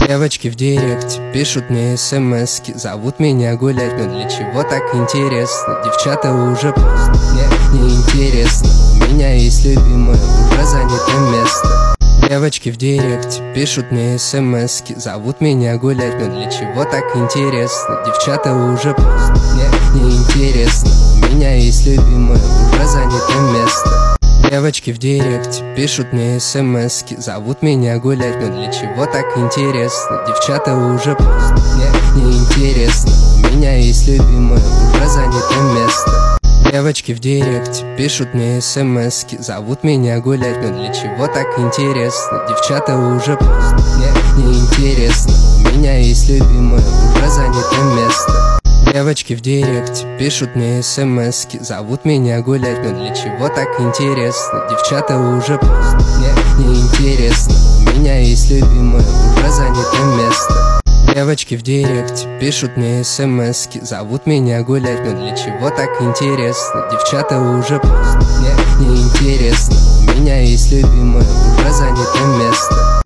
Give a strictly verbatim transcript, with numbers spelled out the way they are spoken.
Девочки в директе пишут мне смски, зовут меня гулять, но для чего так интересно? Девчата уже поздно, мне не интересно. У меня есть любимое, уже занято место. Девочки в директе пишут мне смски, зовут меня гулять, но для чего так интересно? Девчата уже поздно, мне не интересно. У меня есть любимое, уже занято место. Девочки в директе пишут мне смски, зовут меня гулять, но для чего так интересно? Девчата уже поздно, мне не интересно. У меня есть любимое, уже занято место. Девочки в директе пишут мне смски, зовут меня гулять, но для чего так интересно? Девчата уже поздно, мне не интересно. У меня есть любимое, уже занято место. Девочки в директе пишут мне смски, зовут меня гулять, но для чего так интересно? Девчата уже поздно, мне не интересно. У меня есть любимое, уже занято место. Девочки в директе пишут мне смски, зовут меня гулять, но для чего так интересно? Девчата уже поздно, мне не интересно. У меня есть любимое, уже занято место.